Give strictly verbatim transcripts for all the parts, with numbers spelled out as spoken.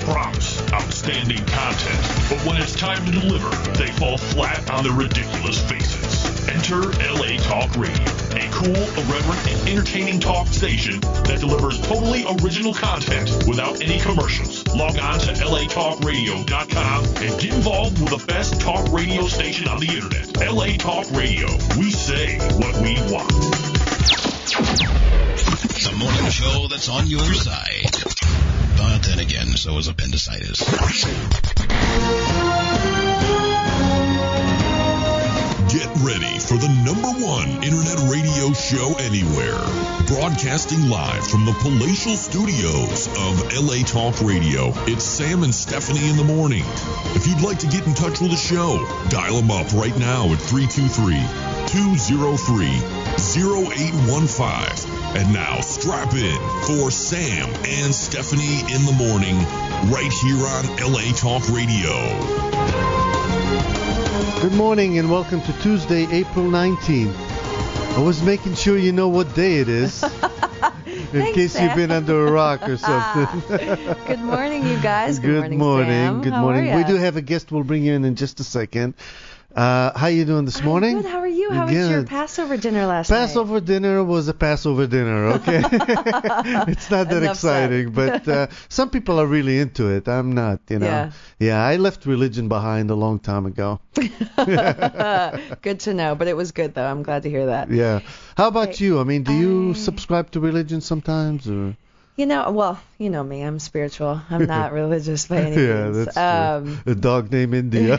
promise outstanding content, but when it's time to deliver, they fall flat on their ridiculous faces. Enter L A Talk Radio, a cool, irreverent, and entertaining talk station that delivers totally original content without any commercials. Log on to L A talk radio dot com and get involved with the best talk radio station on the internet. L A Talk Radio. We say what we want. The morning show that's on your side. But then again, so is appendicitis. Get ready for the number one internet radio show anywhere. Broadcasting live from the palatial studios of L A Talk Radio. It's Sam and Stephanie in the morning. If you'd like to get in touch with the show, dial them up right now at three two three, two oh three, oh eight one five. And now strap in for Sam and Stephanie in the morning right here on L A Talk Radio. Good morning and welcome to Tuesday, April nineteenth. I was making sure you know what day it is. In Thanks, case Sam. you've been under a rock or something. Good morning, you guys. Good, Good morning, morning. Sam. Good How morning. are We ya? do have a guest we'll bring you in in just a second. Uh, how you doing this I'm morning? Good. How are you? How was Good. your Passover dinner last Passover night? dinner was a Passover dinner, okay? It's not that Enough said. exciting, but uh, some people are really into it. I'm not, you know. Yeah. Yeah, I left religion behind a long time ago. Good to know, but it was good though. I'm glad to hear that. Yeah. How about Okay. you? I mean, do you I- subscribe to religion sometimes, or? You know, well, you know me. I'm spiritual. I'm not religious by any Yeah, means. that's um, true. A dog named India.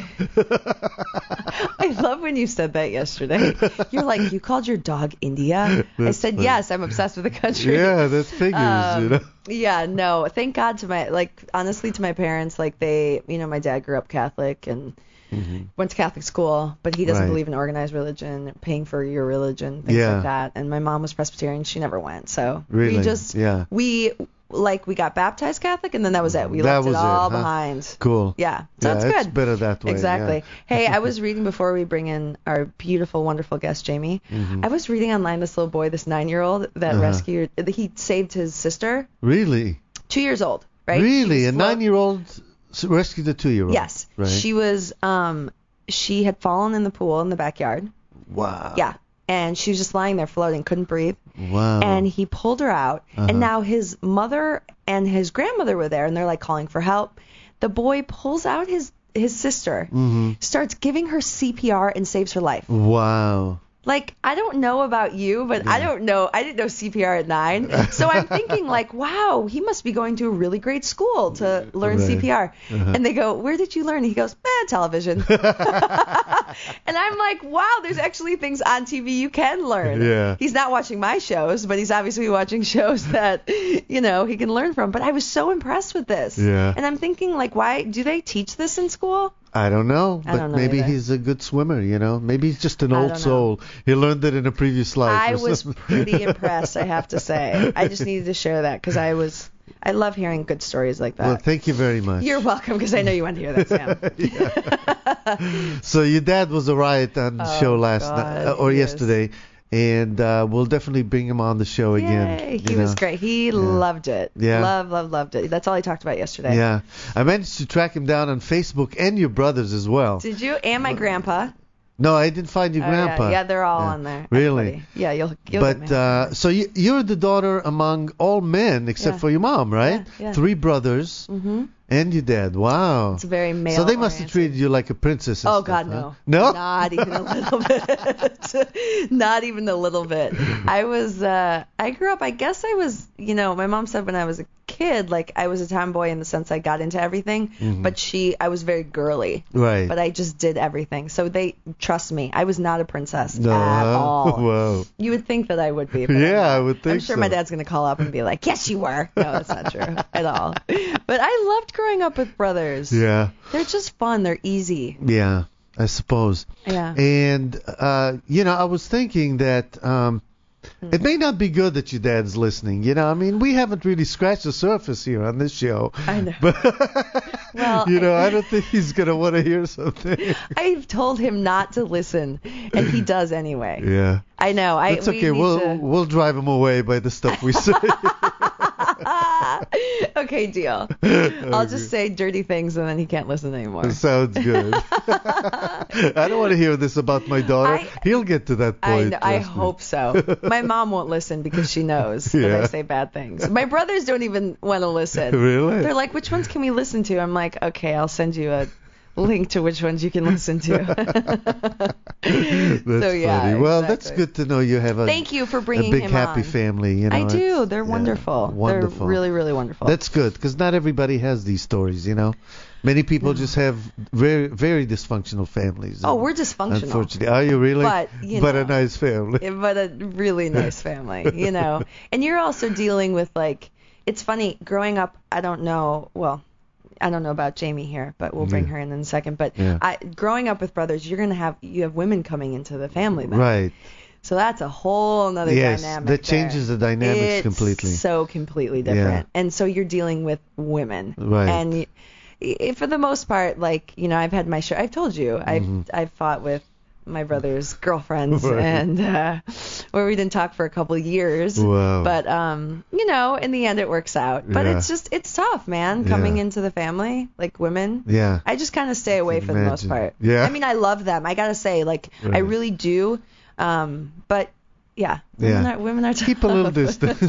I love when you said that yesterday. You're like, you called your dog India? I That's said, funny. yes, I'm obsessed with the country. Yeah, that figures, Um, you know. Yeah, no, thank God to my, like, honestly, to my parents, like, they, you know, my dad grew up Catholic and went to Catholic school, but he doesn't Right. believe in organized religion, paying for your religion, things Yeah. like that. And my mom was Presbyterian. She never went. So Really? we just, Yeah. we, like, we got baptized Catholic, and then that was it. We That left it was it, all huh? behind. Cool. Yeah, so Yeah, it's it's good. better that way, Exactly. yeah. Hey, I was reading before we bring in our beautiful, wonderful guest, Jamie. Mm-hmm. I was reading online this little boy, this nine-year-old that Uh-huh. rescued, he saved his sister, Really? two years old, right? She Really? was A float- nine-year-old s- rescued a two-year-old? Yes. Right. She was, um, she had fallen in the pool in the backyard. Wow. Yeah. And she was just lying there floating, couldn't breathe. Wow. And he pulled her out. Uh-huh. And now his mother and his grandmother were there, and they're like calling for help. The boy pulls out his, his sister, Mm-hmm. starts giving her C P R, and saves her life. Wow. Like, I don't know about you, but I don't know. I didn't know C P R at nine. So I'm thinking, like, wow, he must be going to a really great school to learn Right. C P R. Uh-huh. And they go, where did you learn? He goes, eh, television. And I'm like, wow, there's actually things on T V you can learn. Yeah. He's not watching my shows, but he's obviously watching shows that, you know, he can learn from. But I was so impressed with this. Yeah. And I'm thinking, like, why do they teach this in school? I don't know, I but don't know maybe either. he's a good swimmer, you know. Maybe he's just an I old don't know. soul. He learned it in a previous life. I or was something. pretty impressed, I have to say. I just needed to share that because I was, I love hearing good stories like that. Well, thank you very much. You're welcome, because I know you want to hear that, Sam. So your dad was a riot on the Oh, show last God, night, uh, or he is. yesterday, and uh, we'll definitely bring him on the show again. Yay, he you was know. great. He loved it. Yeah. Love, love, loved it. That's all he talked about yesterday. Yeah, I managed to track him down on Facebook and your brothers as well. Did you? And my grandpa. No, I didn't find your Oh, yeah. grandpa. Yeah, they're all Yeah. on there. Really? Everybody. Yeah, you'll, you'll But get me. uh, so you, you're the daughter among all men except Yeah. for your mom, right? Yeah, yeah. Three brothers hmm and your dad. Wow. It's very male. So they must have oriented. treated you like a princess. And Oh stuff, God, huh? no. No. Not even a little bit. Not even a little bit. I was. Uh, I grew up. I guess I was. You know, my mom said when I was a kid, like I was a tomboy in the sense I got into everything. Mm-hmm. But she, I was very girly. Right. But I just did everything. So they trust me. I was not a princess No. at all. Whoa. You would think that I would be. But I'm Yeah, not. I would think I'm sure so. my dad's gonna call up and be like, "Yes, you were." No, that's not true at all. But I loved growing up with brothers. Yeah. They're just fun. They're easy. Yeah. I suppose. Yeah. And uh, you know, I was thinking that um, it may not be good that your dad's listening. You know, I mean, we haven't really scratched the surface here on this show. I know. But Well, you know, I don't think he's gonna want to hear something. I've told him not to listen, and he does anyway. Yeah. I know. I, It's we okay. need We'll to- we'll drive him away by the stuff we say. Okay, deal. I'll just say dirty things and then he can't listen anymore. Sounds good. I don't want to hear this about my daughter. I- He'll get to that I, point. know, I trust me. hope so. My mom won't listen because she knows that Yeah. I say bad things. My brothers don't even want to listen. Really? They're like, which ones can we listen to? I'm like, okay, I'll send you a link to which ones you can listen to. That's so, yeah, funny. Well, that's exactly. good to know you have a, Thank you for a bringing big him happy on. family. You know, I do. It's- They're yeah, wonderful. Wonderful. They're really, really wonderful. That's good because not everybody has these stories. You know, many people just have very, very dysfunctional families. oh, and we're dysfunctional. Unfortunately, are you really? But, you but know. a nice family. Yeah, but a really nice family, you know. And you're also dealing with, like, it's funny, growing up, I don't know, well, I don't know about Jamie here, but we'll bring Yeah. her in in a second. But Yeah. I, growing up with brothers, you're going to have, you have women coming into the family then. Right. So that's a whole another Yes, dynamic that there. changes the dynamics It's completely. so completely Yeah. different. And so you're dealing with women. Right. And y- y- for the most part, like, you know, I've had my share. I've told you, I've, Mhm. I've fought with my brother's girlfriends Right. and uh, where we didn't talk for a couple of years. Wow. But, um, you know, in the end it works out. But Yeah. it's just, it's tough, man, coming Yeah. into the family, like women. Yeah. I just kind of stay away for the most Imagine. part. Yeah. I mean, I love them. I gotta say, like, I Right. really do. Um, but yeah, women Yeah. are women are tough. Keep a little distance.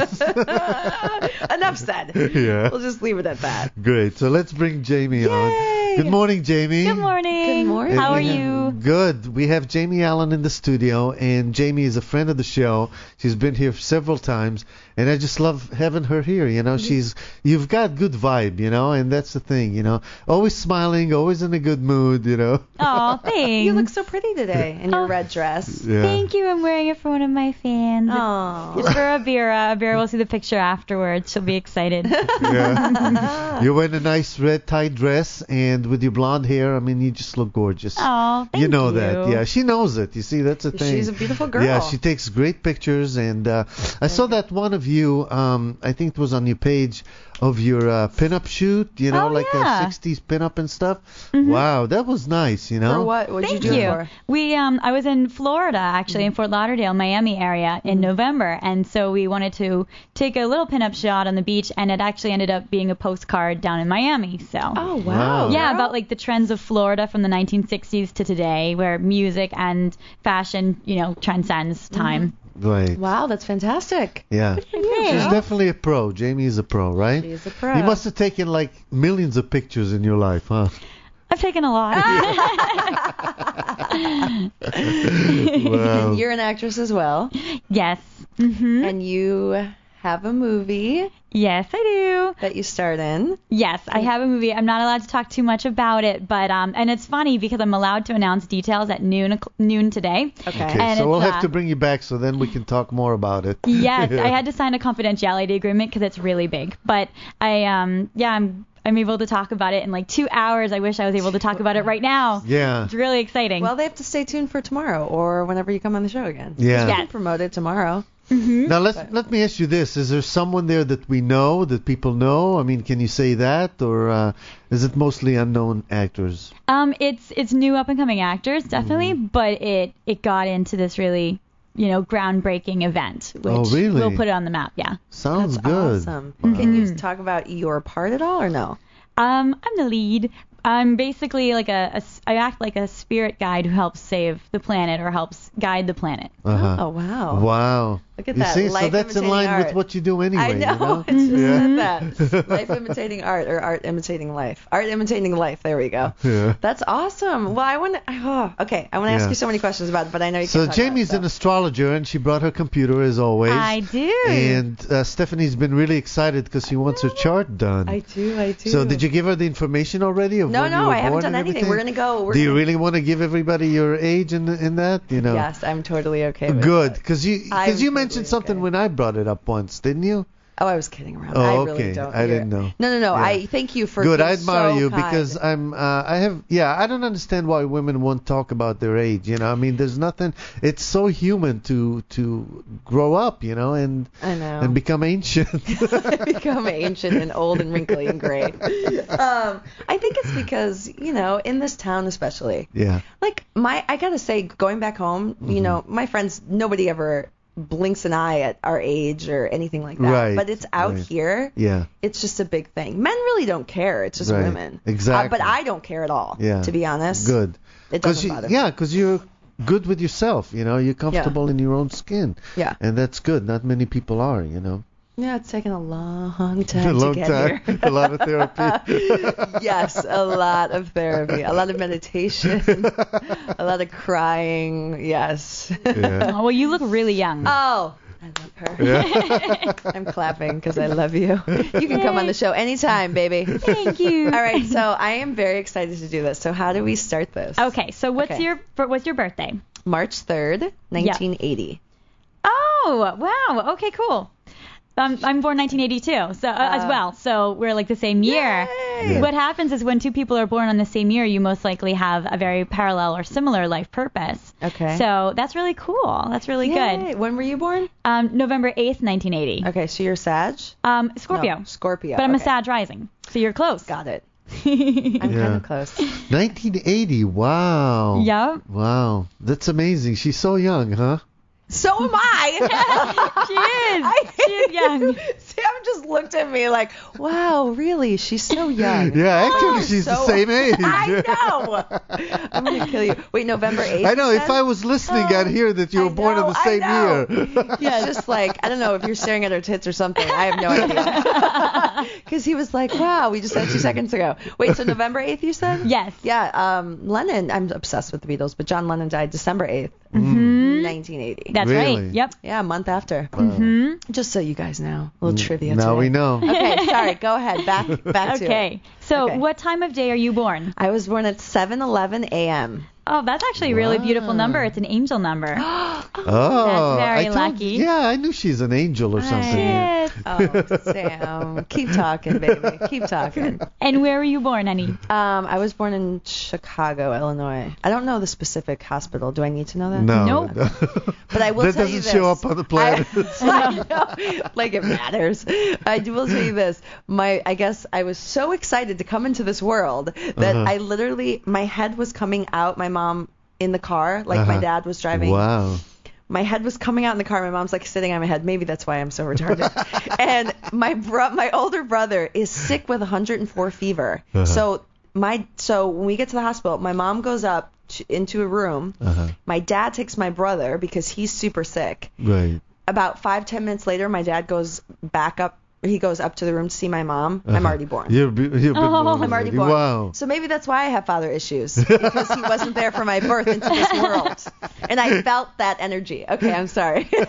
Enough said. Yeah. We'll just leave it at that. Great. So let's bring Jamie Yay. on. Good morning, Jamie. Good morning. Good morning. How are And we you? have- Good. We have Jamie Allen in the studio, and Jamie is a friend of the show. She's been here several times, and I just love having her here. You know, she's you've got good vibe, you know, and that's the thing, you know, always smiling, always in a good mood, you know. Oh, thanks. You look so pretty today in your Oh. red dress. Yeah. Thank you. I'm wearing it for one of my fans. Oh. It's for Abira. Abira will see the picture afterwards. She'll be excited. Yeah. You're wearing a nice red tight dress, and with your blonde hair, I mean, you just look gorgeous. Oh, thank you know you. that, yeah. She knows it. You see, that's the thing. She's a beautiful girl. Yeah, she takes great pictures, and uh, I saw that one of you. Um, I think it was on your page of your uh, pinup shoot. You know, Oh, like yeah. a sixties pinup and stuff. Wow, that was nice. You know. For what? What'd Thank you do you. it for? We um I was in Florida actually in Fort Lauderdale, Miami area in November, and so we wanted to take a little pinup shot on the beach, and it actually ended up being a postcard down in Miami. So Oh, wow. Wow. yeah, girl. about like the trends of Florida from the nineteen sixties to today, where music and fashion, you know, transcends time. Right. Wow, that's fantastic. Yeah. Thank She's you. definitely a pro. Jamie is a pro, right? She's a pro. You must have taken like millions of pictures in your life, huh? I've taken a lot. Wow. You're an actress as well, Yes. Mhm. and you have a movie Yes, I do. that you starred in. Yes, I have a movie. I'm not allowed to talk too much about it, but um, and it's funny because I'm allowed to announce details at noon noon today. Okay. Okay, And so we'll it's, have uh, to bring you back so then we can talk more about it. Yes, Yeah. I had to sign a confidentiality agreement because it's really big. But I um yeah I'm I'm able to talk about it in like two hours. I wish I was able to talk about it right now. Yeah. It's really exciting. Well, they have to stay tuned for tomorrow or whenever you come on the show again. Yeah. We Yes. can promote it tomorrow. Now let let me ask you this: is there someone there that we know, that people know? I mean, can you say that, or uh, is it mostly unknown actors? Um, it's it's new up and coming actors definitely, Mm-hmm. but it it got into this really you know groundbreaking event, which Oh, really? will put it on the map. Yeah. Sounds That's good. awesome. Can you talk about your part at all or no? Um, I'm the lead. I'm basically like a, a s- I act like a spirit guide who helps save the planet or helps guide the planet. Uh-huh. Oh, wow. Wow. Look at you that, see, so life that's in imitating line art. with what you do anyway. I know. You know? I just Yeah. said that. Life imitating art or art imitating life. Art imitating life. There we go. Yeah. That's awesome. Well, I want to. Oh, okay. I want to ask Yeah. you so many questions about it, but I know you So can't. talk Jamie's about an it, astrologer, and she brought her computer as always. I do. And uh, Stephanie's been really excited because she wants her chart done. so. I do. I do. So did you give her the information already of No, when no, you were I haven't born done and anything. everything? We're gonna go. We're Do you gonna, really want to give everybody your age in in that? You know. Yes, I'm totally okay with Good, it. because you I'm because you totally mentioned something okay. when I brought it up once, didn't you? Oh, I was kidding around. Oh, I okay. really don't. I You're- didn't know. No, no, no. Yeah. I thank you for. Good, being I admire so you kind. because I'm uh, I have yeah I don't understand why women won't talk about their age. You know, I mean, there's nothing. It's so human to to grow up, you know, and I know. and become ancient. become ancient and old and wrinkly and gray. Um, I think it's because, you know, in this town especially, Yeah. like my, I gotta say, going back home, Mm-hmm. you know, my friends, nobody ever blinks an eye at our age or anything like that. Right, But it's out right. here. Yeah. It's just a big thing. Men really don't care. It's just Right, women. exactly. Uh, but I don't care at all. Yeah. To be honest. Good. It 'Cause doesn't you, bother me. yeah, because you're good with yourself. You know, you're comfortable in your own skin. Yeah. And that's good. Not many people are. You know. Yeah, it's taken a long time A long to get time. here. A lot of therapy. Yes, a lot of therapy, a lot of meditation, a lot of crying. Yes. Yeah. Oh, well, you look really young. Oh, I love her. Yeah. I'm clapping because I love you. You can come on the show anytime, baby. Thank you. All right, so I am very excited to do this. So how do we start this? Okay, so what's Okay. your what's your birthday? March third, nineteen eighty. Oh, wow. Okay, cool. Um, I'm born nineteen eighty-two, so uh, as well. So we're like the same year. Yay! What happens is when two people are born on the same year, you most likely have a very parallel or similar life purpose. Okay. So that's really cool. That's really Yay. good. When were you born? Um, November eighth, nineteen eighty. Okay, so you're Sag? Um, Scorpio. No, Scorpio. But I'm a okay. Sag rising, so you're close. Got it. yep. I'm Yeah. kind of close. nineteen eighty. Wow. Wow. That's amazing. She's so young, huh? So am I. She is. She is young. Sam just looked at me like, wow, really? She's so young. Yeah, actually, Oh, she's the so- same age. I know. I'm going to kill you. Wait, November eighth? I know. you If said? I was listening, I'd hear that you I were born in know, the I same know. year. Yeah, it's just like, I don't know if you're staring at her tits or something. I have no idea. Because he was like, wow, we just said two seconds ago. Wait, so November eighth you said? Yes. Yeah, um, Lennon, I'm obsessed with the Beatles, but John Lennon died December eighth, Mhm. nineteen eighty. That's Really? right. Yep. Yeah, a month after. hmm Just so you guys know. A little trivia Now today. we know. Okay, sorry, go ahead. Back back to it. Okay. So Okay. what time of day are you born? I was born at seven eleven a.m. Oh, that's actually a really beautiful Wow. number. It's an angel number. Oh, very I told, lucky. Yeah, I knew she's an angel or something. Yes. Oh, Sam. Keep talking, baby. Keep talking. And where were you born, honey? Um, I was born in Chicago, Illinois. I don't know the specific hospital. Do I need to know that? No. Nope. But I will that tell doesn't you this. show up on the planet. I, I know, like it matters. I will tell you this. My, I guess I was so excited to come into this world that Uh-huh. I literally, my head was coming out. My mom in the car, like my Uh-huh. dad was driving. Wow. My head was coming out in the car. My mom's like sitting on my head. Maybe that's why I'm so retarded. And my bro- my older brother is sick with one hundred four fever. Uh-huh. So my so when we get to the hospital, my mom goes up to, into a room. Uh-huh. My dad takes my brother because he's super sick. Right. About five ten minutes later, my dad goes back up. He goes up to the room to see my mom. I'm Uh-huh. already born. You're, be- you've been Oh. born I'm already already. born. Wow. So maybe that's why I have father issues, because he wasn't there for my birth into this world. And I felt that energy. Okay, I'm sorry. No,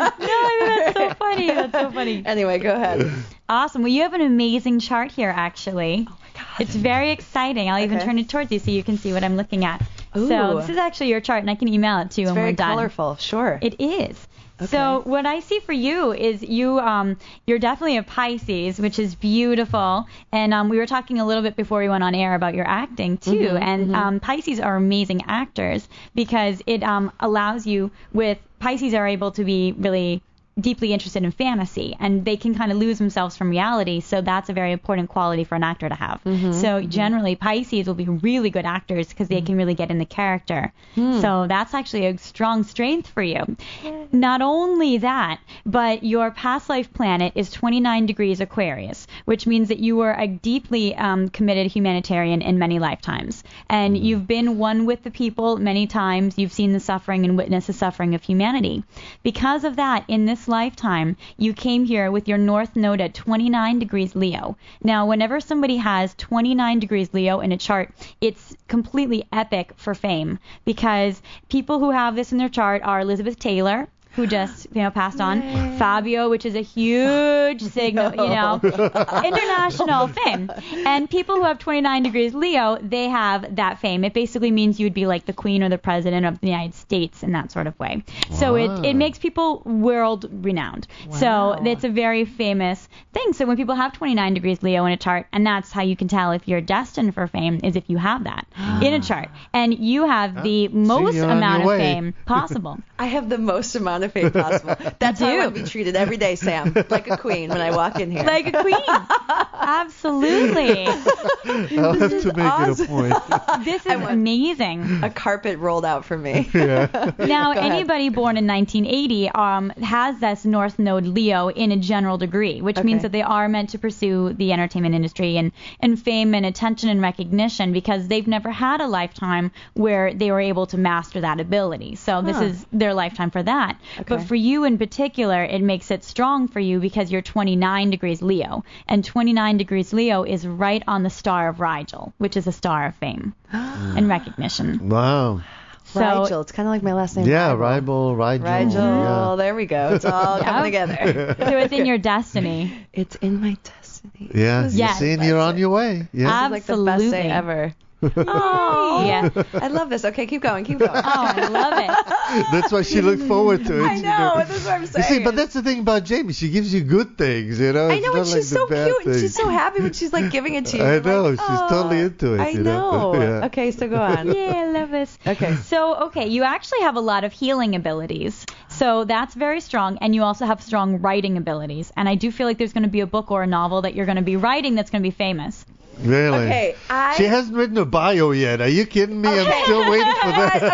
that's so funny. That's so funny. Anyway, go ahead. Awesome. Well, you have an amazing chart here, actually. Oh my God. It's very exciting. I'll even Okay. turn it towards you so you can see what I'm looking at. Ooh. So this is actually your chart, and I can email it to you It's when very we're done. colorful. Sure. It is. Okay. So what I see for you is you um you're definitely a Pisces, which is beautiful. And um we were talking a little bit before we went on air about your acting too. Mhm, and mhm. um Pisces are amazing actors because it um allows you with Pisces are able to be really deeply interested in fantasy, and they can kind of lose themselves from reality. So that's a very important quality for an actor to have. Mhm, so mhm. generally Pisces will be really good actors because they can really get in the character. Hmm. So that's actually a strong strength for you. Not only that, but your past life planet is twenty-nine degrees Aquarius, which means that you were a deeply um, committed humanitarian in many lifetimes. And you've been one with the people many times. You've seen the suffering and witnessed the suffering of humanity. Because of that, in this lifetime, you came here with your North Node at twenty-nine degrees Leo. Now, whenever somebody has twenty-nine degrees Leo in a chart, it's completely epic for fame because people who have this in their chart are Elizabeth Taylor, who just, you know, passed on. Yay. Fabio, which is a huge signal, you know, international fame. And people who have twenty-nine degrees Leo, they have that fame. It basically means you would be like the queen or the president of the United States in that sort of way. So Wow. it, it makes people world renowned. Wow. So it's a very famous thing. So when people have twenty-nine degrees Leo in a chart, and that's how you can tell if you're destined for fame, is if you have that in a chart. And you have the most you're on amount your of way. fame possible. I have the most amount of of fame possible. That's how I do. want to be treated every day, Sam, like a queen when I walk in here. Like a queen. Absolutely. I'll have is to make awesome. it a point. This is I want- amazing. A carpet rolled out for me. Yeah. Now, Go ahead. anybody born in nineteen eighty um, has this North Node Leo in a general degree, which Okay. means that they are meant to pursue the entertainment industry and, and fame and attention and recognition because they've never had a lifetime where they were able to master that ability. So this Huh. is their lifetime for that. Okay. But for you in particular, it makes it strong for you because you're twenty-nine degrees Leo. And twenty-nine degrees Leo is right on the star of Rigel, which is a star of fame and recognition. Wow. So, Rigel. It's kind of like my last name. Yeah, Rigel. Rigel, Rigel. Rigel. Yeah. There we go. It's all coming together. so it's in your destiny. It's in my destiny. Yeah, This is Yes. you're seeing you're on your way. Yeah. like the best day Absolutely. ever. Oh, yeah. I love this. Okay, keep going. Keep going. Oh, I love it. That's why she looked forward to it. I you know. That's what I'm You saying. see, but that's the thing about Jamie. She gives you good things, you know. I It's know, not and like she's the so bad cute, and she's things. so happy when she's like giving it to you. I You're know, like, she's "Oh, totally into it, I you know. know. Yeah. Okay, so go on. Yeah, I love this. Okay. So, okay, you actually have a lot of healing abilities. So that's very strong. And you also have strong writing abilities. And I do feel like there's going to be a book or a novel that you're going to be writing that's going to be famous. Really? Okay, I. She hasn't written a bio yet. Are you kidding me? I'm still waiting for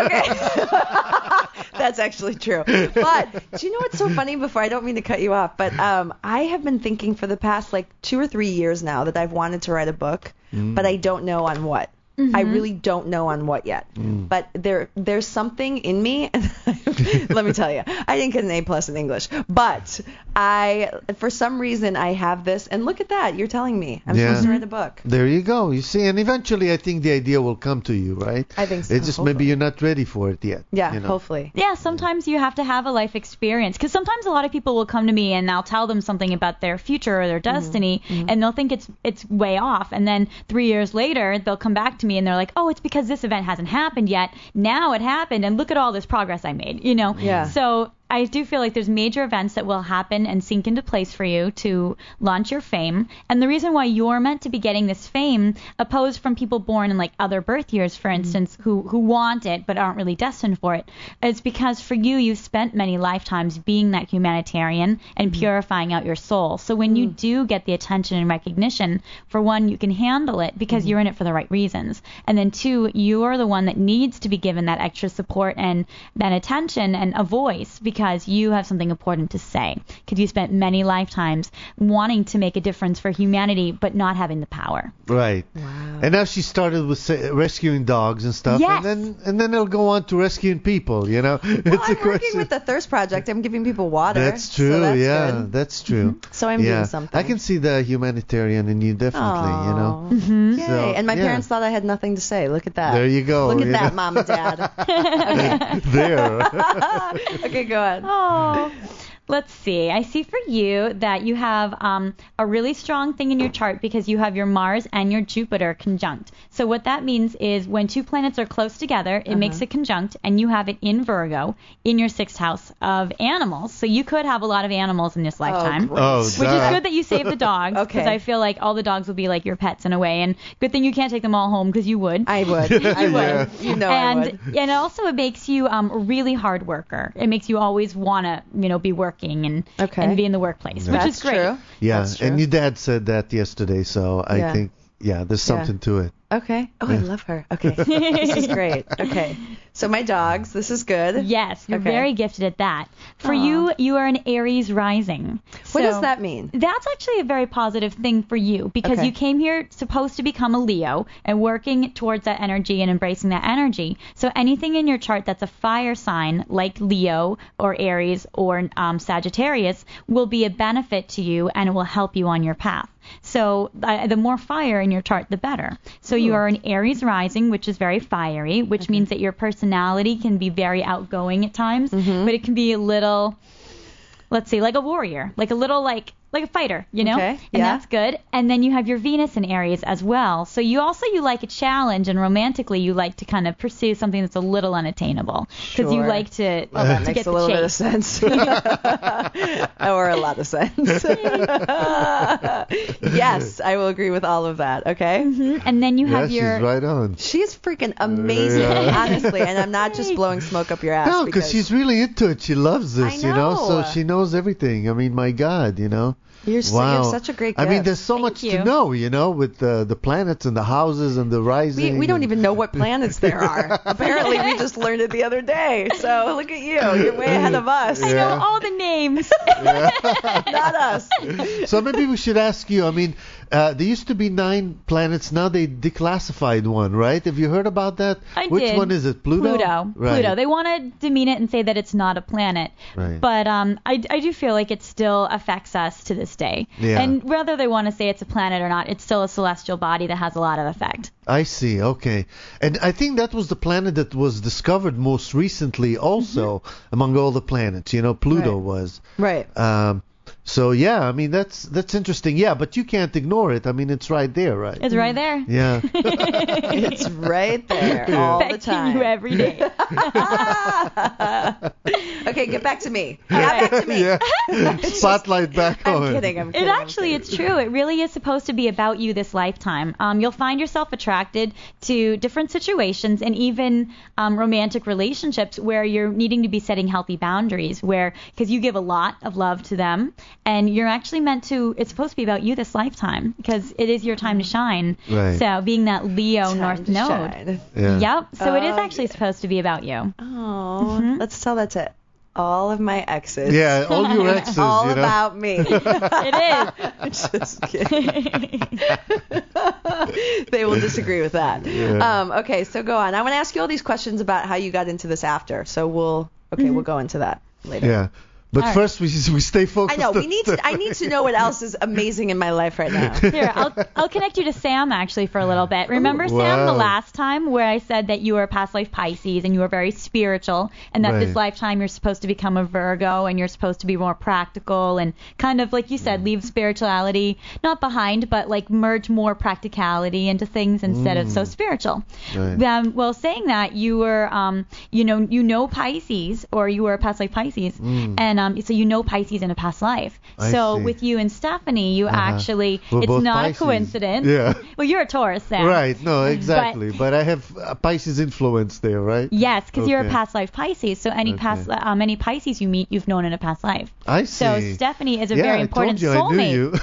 that. okay. That's actually true. But do you know what's so funny? Before I don't mean to cut you off, but um, I have been thinking for the past like two or three years now that I've wanted to write a book, but I don't know on what. I really don't know on what yet. But there there's something in me. Let me tell you, I didn't get an A plus in English, but I for some reason I have this. And look at that, you're telling me I'm Yeah. supposed to write a book. There you go. You see, and eventually I think the idea will come to you, right? I think so. It's just hopefully. maybe you're not ready for it yet. Yeah, you know? hopefully. Yeah, sometimes you have to have a life experience because sometimes a lot of people will come to me and I'll tell them something about their future or their destiny and they'll think it's it's way off, and then three years later they'll come back to me and they're like, oh, it's because this event hasn't happened yet. Now it happened, and look at all this progress I made. You know. Yeah. So I do feel like there's major events that will happen and sink into place for you to launch your fame. And the reason why you're meant to be getting this fame, opposed from people born in like other birth years, for instance, who who want it but aren't really destined for it, is because for you, you've spent many lifetimes being that humanitarian and purifying out your soul. So when you do get the attention and recognition, for one, you can handle it because you're in it for the right reasons. And then two, you're the one that needs to be given that extra support and that attention and a voice because you have something important to say. Because you spent many lifetimes wanting to make a difference for humanity but not having the power. Right. Wow. And now she started with say, rescuing dogs and stuff, Yes. and then and then it'll go on to rescuing people. You know, Well, it's a I'm working question. with the Thirst Project. I'm giving people water. That's true. So that's yeah, good. that's true. So I'm yeah. doing something. I can see the humanitarian in you definitely. You know. Aw. Mm-hmm. Yay. So, and my yeah. parents thought I had nothing to say. Look at that. There you go. Look at you that, know. mom and dad. There. Okay, go ahead. Oh. Let's see. I see for you that you have um, a really strong thing in your chart because you have your Mars and your Jupiter conjunct. So what that means is when two planets are close together, it makes a conjunct, and you have it in Virgo in your sixth house of animals. So you could have a lot of animals in this lifetime. great. Oh, Which duh. is good that you saved the dogs, because Okay. I feel like all the dogs will be like your pets in a way, and good thing you can't take them all home because you would. I would. I would. Yeah. You know and I would. and also it makes you um, a really hard worker. It makes you always want to, you know, be working and Okay. and be in the workplace, which That's is great. true. Yeah, That's true. and your dad said that yesterday, so I Yeah. think yeah, there's Yeah. something to it. Okay. Oh, I love her. Okay. This is great. Okay. So my dogs, this is good. Yes, you're Okay. very gifted at that. For Aw. you, you are an Aries rising. What So does that mean? That's actually a very positive thing for you because Okay. you came here supposed to become a Leo and working towards that energy and embracing that energy. So anything in your chart that's a fire sign like Leo or Aries or um, Sagittarius will be a benefit to you and it will help you on your path. So uh, the more fire in your chart, the better. So you are an Aries rising, which is very fiery, which means that your personality can be very outgoing at times, but it can be a little, let's see, like a warrior, like a little like like a fighter, you know? Okay, And yeah. that's good. And then you have your Venus in Aries as well. So you also, you like a challenge, and romantically you like to kind of pursue something that's a little unattainable. Because you Sure. like to, Well, that to makes get a the little bit of chase. sense. Or a lot of sense. Yes, I will agree with all of that, okay? Mhm. And then you Yeah, have your... she's right on. She's freaking amazing, Yeah. honestly, and I'm not just blowing smoke up your ass. No, because she's really into it. She loves this, I you know. So know. she knows everything. I mean, my God, you know. You're, so, Wow. you're such a great I gift. mean, there's so Thank much you. to know, you know, with the the planets and the houses and the rising. we, we don't and- even know what planets there are. Apparently, we just learned it the other day. So look at you. You're way ahead of us. I Yeah. know all the names. Not us. So maybe we should ask you. I mean, uh, there used to be nine planets. Now they declassified one, right? Have you heard about that? I Which did. one is it? Pluto. Pluto. Right. Pluto. They want to demean it and say that it's not a planet. Right. But um, I, I do feel like it still affects us to this day. Yeah. And whether they want to say it's a planet or not, it's still a celestial body that has a lot of effect. I see. Okay. And I think that was the planet that was discovered most recently, also Mm-hmm. among all the planets. You know, Pluto Right. was. Right. Um, so yeah, I mean that's that's interesting. Yeah, but you can't ignore it. I mean, it's right there, right? It's right there. Yeah. It's right there all the Affecting time. you every day. Okay, get back to me. Get back to me. yeah. Spotlight back I'm on. kidding. I'm kidding. It I'm actually, kidding. it's true. It really is supposed to be about you this lifetime. Um, you'll find yourself attracted to different situations and even um, romantic relationships where you're needing to be setting healthy boundaries, where because you give a lot of love to them, and you're actually meant to. It's supposed to be about you this lifetime because it is your time to shine. Right. So being that Leo Time North to Node. shine. Yeah. Yep. So it is Oh, actually supposed to be about you. Oh, Mhm. let's tell that to all of my exes. Yeah, all your exes, all you know. about me. It Just kidding. is. They will disagree with that. Yeah. Um, okay, so go on. I want to ask you all these questions about how you got into this after. So we'll okay, we'll go into that later. Yeah. But All right. first we we stay I focused. know. on We need to. I need to know what else is amazing in my life right now. Here, I'll, I'll connect you to Sam actually for a little bit. Remember, Sam, the Wow. last time where I said that you were a past life Pisces and you were very spiritual, and that Right. this lifetime you're supposed to become a Virgo and you're supposed to be more practical and kind of, like you said, leave spirituality not behind, but like merge more practicality into things instead of so spiritual. Right. Um, well, saying that, you were, um, you know, you know Pisces, or you were a past life Pisces, and um, so you know Pisces in a past life. I so see. with you and Stephanie, you Uh-huh. actually, We're it's both not Pisces. a coincidence. Yeah. Well, you're a Taurus, Sam. Right. No, exactly. But, I have uh, Pisces influence there, right? Yes, because you're a Okay. past life Pisces. So any Okay. past, um, any Pisces you meet, you've known in a past life. I see. So Stephanie is a yeah, very important I told you soulmate. I knew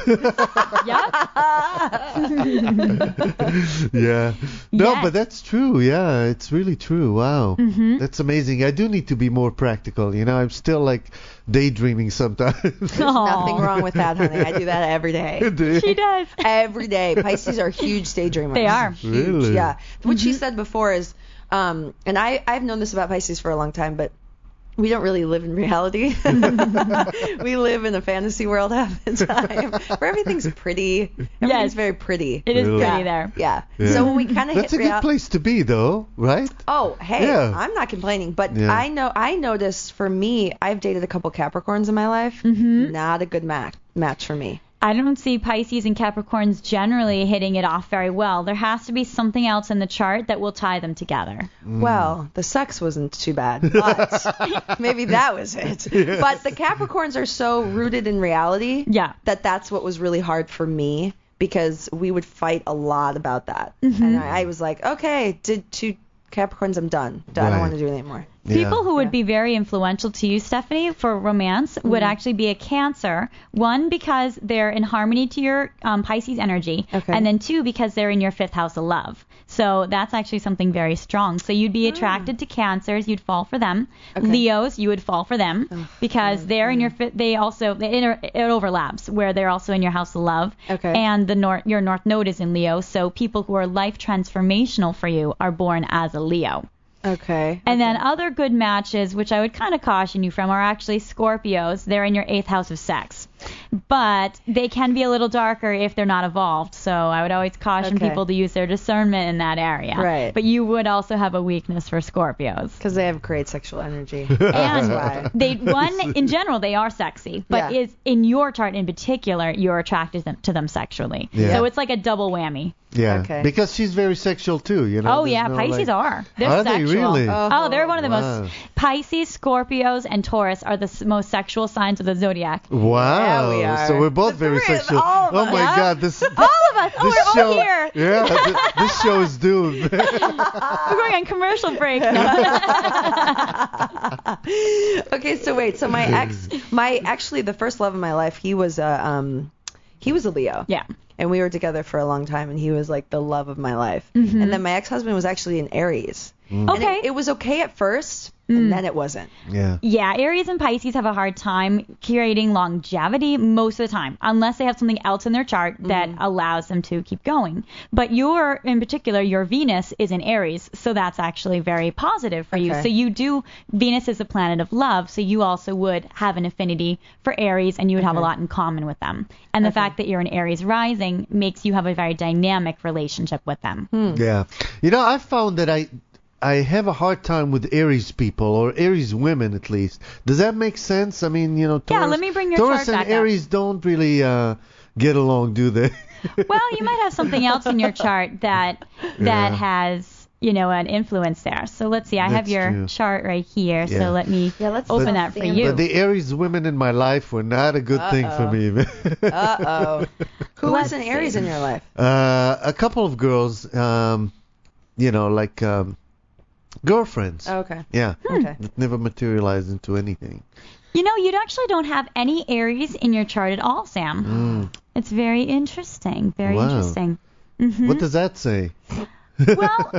Yep. you. yeah. No, Yes. but that's true. Yeah, it's really true. Wow. Mhm. That's amazing. I do need to be more practical. You know, I'm still like daydreaming sometimes. Aw. Nothing wrong with that, honey. I do that every day. She does. Every day. Pisces are huge daydreamers. They are. Huge. Really? Yeah. What she said before is, um, and I, I've known this about Pisces for a long time, but we don't really live in reality. We live in a fantasy world half the time where everything's pretty. Everything's Yes. very pretty. It is Really? pretty yeah. there. Yeah. Yeah. So when we kind of hit That's a good reality. place to be, though, right? Oh, hey, Yeah. I'm not complaining, but Yeah. I know I noticed for me, I've dated a couple Capricorns in my life. Mhm. Not a good match match for me. I don't see Pisces and Capricorns generally hitting it off very well. There has to be something else in the chart that will tie them together. Well, the sex wasn't too bad, but maybe that was it. But the Capricorns are so rooted in reality Yeah. that that's what was really hard for me because we would fight a lot about that. Mm-hmm. And I, I was like, okay, did two Capricorns, I'm done. Done. I Right. don't want to do it anymore. People who would Yeah. be very influential to you, Stephanie, for romance would actually be a Cancer. One, because they're in harmony to your um, Pisces energy. Okay. And then two, because they're in your fifth house of love. So that's actually something very strong. So you'd be attracted to Cancers. You'd fall for them. Okay. Leos, you would fall for them because they're in your fifth. They also, they inter, it overlaps where they're also in your house of love. Okay. And the north, your North Node is in Leo. So people who are life transformational for you are born as a Leo. Okay. And then other good matches, which I would kind of caution you from, are actually Scorpios. They're in your eighth house of sex. but they can be a little darker if they're not evolved. So I would always caution Okay. people to use their discernment in that area. Right. But you would also have a weakness for Scorpios. Because they have great sexual energy. And That's why. they one in general they are sexy, but Yeah. is in your chart in particular you're attracted them, to them sexually. Yeah. So it's like a double whammy. Yeah. Okay. Because she's very sexual too, you know. Oh there's yeah, no, Pisces like- are. They're Are they sexual. really? Oh. Oh, they're one of the Wow. most Pisces, Scorpios, and Taurus are the s- most sexual signs of the zodiac. Wow. Yeah, we are. So we're both The very three of- sexual. all of oh us. my Yeah. God, this All of us. Oh, this we're show, all here. Yeah, th- this show is doomed. We're going on commercial break. Okay, so wait. So my ex, my actually the first love of my life, he was a um, he was a Leo. Yeah. And we were together for a long time, and he was like the love of my life. Mm-hmm. And then my ex-husband was actually an Aries. And Okay. it, it was okay at first, Mm. and then it wasn't. yeah. Yeah, Aries and Pisces have a hard time creating longevity most of the time, unless they have something else in their chart that allows them to keep going. But your, in particular, your Venus is in Aries, so that's actually very positive for you. Okay. So you do, Venus is a planet of love, so you also would have an affinity for Aries, and you would have a lot in common with them. And the fact that you're an Aries rising makes you have a very dynamic relationship with them. Yeah. You know, I found that I I have a hard time with Aries people, or Aries women at least. Does that make sense? I mean, you know, Taurus, Yeah, let me bring your Taurus chart and back up. Aries don't really uh, get along, do they? Well, you might have something else in your chart that that Yeah. has, you know, an influence there. So let's see. I have That's your true. chart right here. Yeah. So let me Yeah, let's open But- that for But you. But the Aries women in my life were not a good thing for me. Uh-oh. Who was Let's an Aries see. in your life? uh, a couple of girls, um, you know, like um, girlfriends. Oh, okay. Yeah. Okay. It never materialized into anything. You know, you actually don't have any Aries in your chart at all, Sam. Mm. It's very interesting. Very Wow. interesting. hmm What does that say? Well,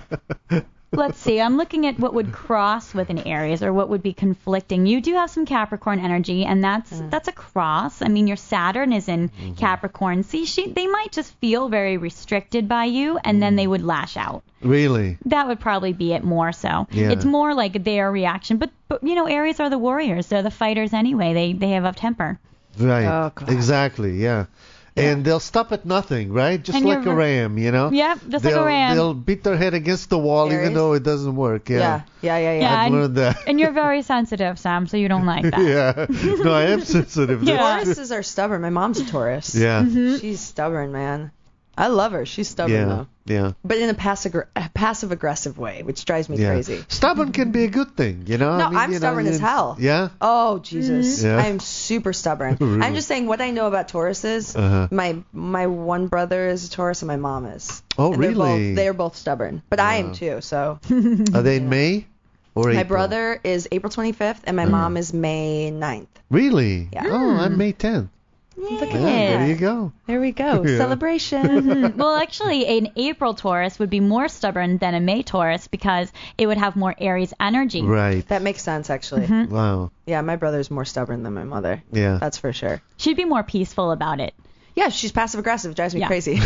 let's see. I'm looking at what would cross with an Aries or what would be conflicting. You do have some Capricorn energy, and that's that's a cross. I mean, your Saturn is in Capricorn. See, she, they might just feel very restricted by you, and then they would lash out. Really? That would probably be it more so. Yeah. It's more like their reaction. But, but you know, Aries are the warriors. They're the fighters anyway. They they have a temper. Right. Oh, God. Exactly. Yeah. And they'll stop at nothing, right? Just And like a you're- ram, you know? Yep, just like a They'll- ram. They'll beat their head against the wall even Aries? though it doesn't work. Yeah. Yeah. Yeah, yeah, yeah. Yeah, I've and, learned that. and you're very sensitive, Sam, so you don't like that. Yeah. No, I am sensitive. Yeah. That's true. Tauruses are stubborn. My mom's a Taurus. Yeah. She's stubborn, man. I love her. She's stubborn, Yeah. though. Yeah. But in a passive passive aggressive way, which drives me Yeah. crazy. Stubborn can be a good thing, you know? No, I mean, I'm you know, stubborn as it's- hell. Yeah? Oh, Jesus. Yeah. I am super stubborn. Really? I'm just saying what I know about Tauruses. Uh-huh. My my one brother is a Taurus and my mom is. Oh, And they're really? Both, they're both stubborn. But I am Wow. too, so. Are they in May or April? My brother is April twenty-fifth and my mom is May ninth. Really? Yeah. Oh, I'm May tenth. Look at Yeah, it. there you go. There we go. Yeah. Celebration. Mhm. Well, actually, an April Taurus would be more stubborn than a May Taurus because it would have more Aries energy. Right. That makes sense, actually. Mm-hmm. Wow. Yeah, my brother's more stubborn than my mother. Yeah. That's for sure. She'd be more peaceful about it. Yeah, she's passive aggressive. It drives me Yeah. crazy.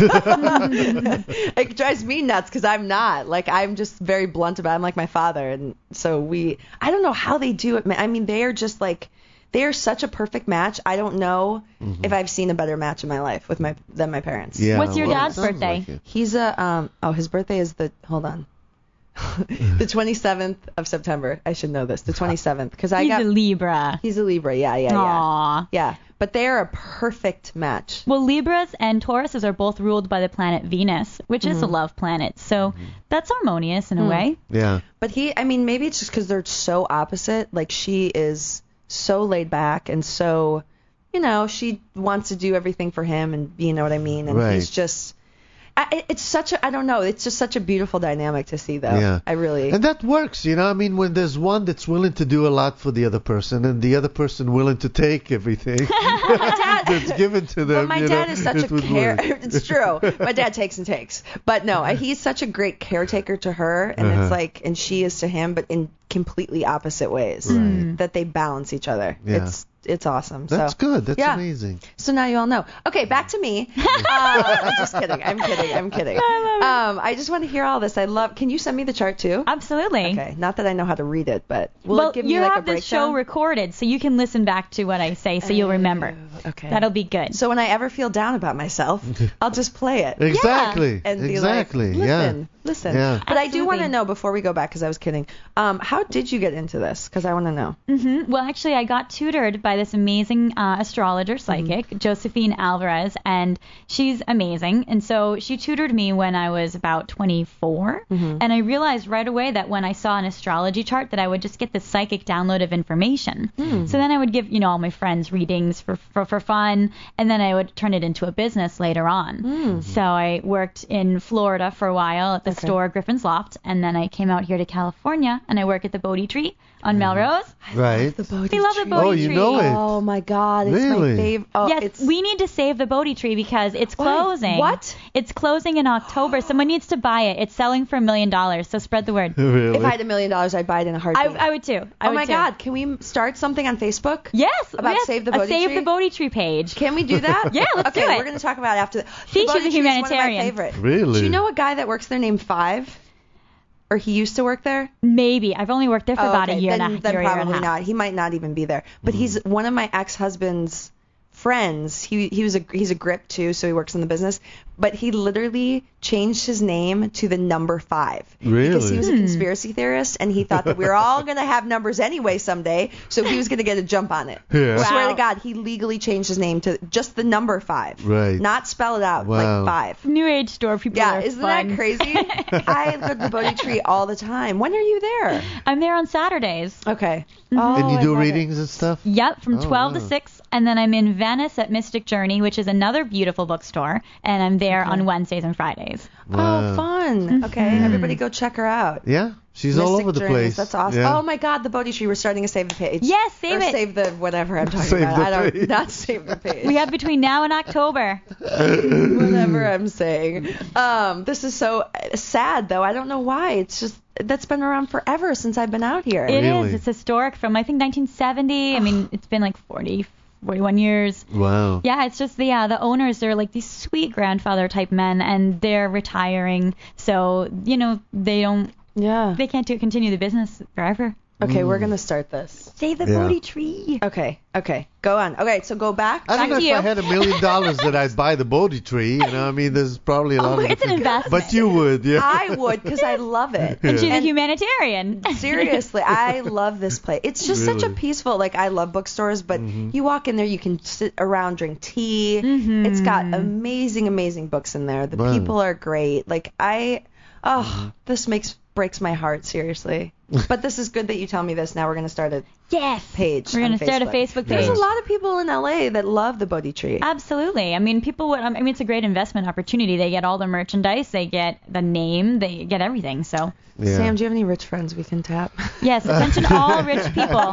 It drives me nuts because I'm not. Like, I'm just very blunt about it. I'm like my father. And so we, I don't know how they do it. man. I mean, they are just like, they are such a perfect match. I don't know if I've seen a better match in my life with my than my parents. Yeah. What's your well, it dad's sounds birthday? like it. He's a, um, oh, his birthday is the, hold on. The twenty-seventh of September. I should know this. The twenty-seventh. Because I He's got, a Libra. he's a Libra. Yeah, yeah, yeah. Aww. Yeah. But they are a perfect match. Well, Libras and Tauruses are both ruled by the planet Venus, which is a love planet. So that's harmonious in a way. Yeah. But he, I mean, maybe it's just because they're so opposite. Like, she is so laid back and so, you know, she wants to do everything for him, and you know what I mean? And Right. he's just, I, it's such a, I don't know, it's just such a beautiful dynamic to see, though. Yeah. I really, And that works, you know. I mean, when there's one that's willing to do a lot for the other person, and the other person willing to take everything that's given to them. but my you dad know, is such it a would care. work. It's true. My dad takes and takes, but no, he's such a great caretaker to her, and Uh-huh. it's like, and she is to him, but in completely opposite ways. Right. That they balance each other. Yeah. It's it's awesome. That's so. good. That's yeah. amazing. So now you all know. Okay, back to me. Uh, I'm just kidding. I'm kidding. I'm kidding. Um, I just want to hear all this. I love. Can you send me the chart too? Absolutely. Okay. Not that I know how to read it, but will Well, it give you me like have a this breakdown? show recorded, so you can listen back to what I say, so you'll remember. Okay. That'll be good. So when I ever feel down about myself, I'll just play it. Exactly. And be exactly. like, listen, yeah. listen. Yeah. But I do want to Absolutely. know, before we go back, because I was kidding, um, how did you get into this? Because I want to know. hmm Well, actually, I got tutored by this amazing uh, astrologer psychic, Josephine Alvarez, and she's amazing. And so she tutored me when I was about twenty-four, and I realized right away that when I saw an astrology chart, that I would just get this psychic download of information. So then I would give, you know, all my friends readings for, for for fun, and then I would turn it into a business later on. So I worked in Florida for a while at the store Griffin's Loft, and then I came out here to California, and I work at the Bodhi Tree on Melrose. Right. The Bodhi We love the tree. Bodhi Oh, you tree. know it. Oh my God, it's Really? my favorite. Oh, Yes, it's, we need to save the Bodhi tree because it's Why? closing. What? It's closing in October. Someone needs to buy it. It's selling for a million dollars, so spread the word. Really? If I had a million dollars, I'd buy it in a I, heartbeat. I would too. I oh would my too. God, can we start something on Facebook? Yes. About yes, Save the a Bodhi Save Tree? the Bodhi Tree page. Can we do that? Yeah, let's okay, do it. we're going to talk about it after. The, See, the she's Bodhi a Tree is one of my humanitarian. favorite. Really? Do you know a guy that works there named Five? Or he used to work there? Maybe. I've only worked there for Oh, about okay. a year then, and a then year, year and probably a half. not. He might not even be there. But he's one of my ex-husband's friends. He he was a he's a grip too, so he works in the business. But he literally changed his name to the number five. Really? Because he was a Hmm. conspiracy theorist, and he thought that we were all gonna have numbers anyway someday, so he was gonna get a jump on it. Yeah. I swear Wow. to God, he legally changed his name to just the number five. Right. Not spell it out Wow. like five. New Age store people Yeah, are isn't fun. that crazy? I go to the Bodhi Tree all the time. When are you there? I'm there on Saturdays. Okay. Mm-hmm. Oh, and you I do love it. readings and stuff? Yep, from Oh, twelve wow. to six, and then I'm in Venice at Mystic Journey, which is another beautiful bookstore, and I'm there on Wednesdays and Fridays. Wow. Oh, fun. Okay, everybody go check her out. Yeah, she's all Mystic over the Journeys, place. That's awesome. Yeah. Oh my God, the Bodhi Tree. We're starting to save the page. Yes, save or it. Save the whatever I'm talking Save about. the I don't page. not save the page. We have between now and October. whatever I'm saying. Um, this is so sad though. I don't know why. It's just that's been around forever since I've been out here. It is. Really? It's historic from, I think, nineteen seventy. I mean, it's been like forty, forty-one years. Wow. Yeah, it's just the yeah, the owners, they're like these sweet grandfather type men, and they're retiring, so you know they don't yeah. they can't do continue the business forever. Okay, we're gonna start this. Save the Yeah. Bodhi tree. Okay. Okay. Go on. Okay. So go back. I don't Back know to if you. I had a million dollars that I'd buy the Bodhi tree. You know, I mean, there's probably a lot of It's an different- investment. But you would, yeah. I would because I love it. And she's a And- humanitarian. Seriously, I love this place. It's just such a Really? peaceful, like, I love bookstores, but Mm-hmm. you walk in there, you can sit around, drink tea. Mhm. It's got amazing, amazing books in there. The Wow. people are great. Like, I, oh, Mm-hmm. this makes, breaks my heart, seriously. But this is good that you tell me this. Now we're going to start a Yes. page. We're on gonna start a Facebook. Facebook There's page. a lot of people in L A that love the Bodhi Tree. Absolutely. I mean, people would. I mean, it's a great investment opportunity. They get all the merchandise, they get the name, they get everything. So, Yeah. Sam, do you have any rich friends we can tap? yes, attention all rich people.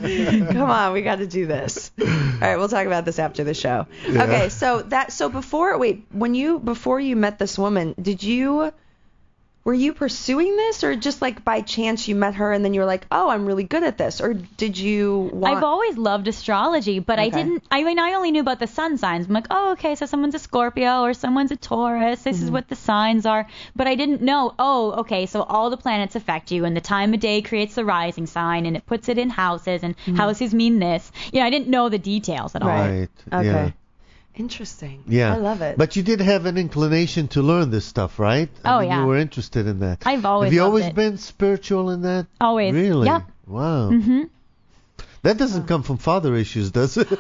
Come on, we got to do this. All right, we'll talk about this after the show. Yeah. Okay, so that so before wait, when you before you met this woman, did you were you pursuing this, or just like by chance you met her and then you were like, oh, I'm really good at this, or did you want? I've always loved astrology, but I Okay. didn't. I mean, I only knew about the sun signs. I'm like, oh, okay, so someone's a Scorpio or someone's a Taurus. This Mm-hmm. is what the signs are. But I didn't know. Oh, okay, so all the planets affect you, and the time of day creates the rising sign, and it puts it in houses, and houses mean this. You know, I didn't know the details at all. Mm-hmm. Right. Right. Okay. Yeah. Interesting. Yeah. I love it. But you did have an inclination to learn this stuff, right? I Oh, mean, yeah. You were interested in that. I've always Have you loved always it. been spiritual in that? Always. Really? Yep. Wow. Mhm. That doesn't come from father issues, does it?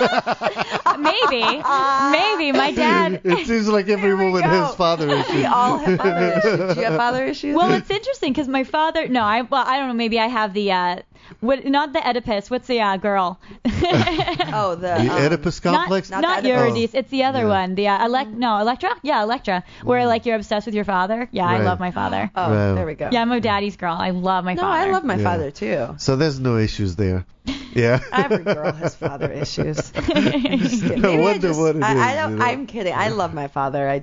Maybe. Maybe my dad. It seems like every Here we woman go. has father issues. We all have father issues. Do you have father issues? Well, it's interesting because my father. No, I. Well, I don't know. Maybe I have the. Uh, what? Not the Oedipus. What's the uh, girl? oh, the, The um, Oedipus complex? Not, Not not the Oedipus. Eurydice. It's the other Yeah. one. The uh, elect. No, Electra. Yeah, Electra. Where like you're obsessed with your father. Yeah, I Right. love my father. Oh, Wow. there we go. Yeah, I'm a daddy's girl. I love my no, father. I love my Yeah. father too. So there's no issues there. Yeah. Every girl has father issues. I Maybe I wonder just- what it is. I, I don't. you know? I'm kidding. I love my father. I just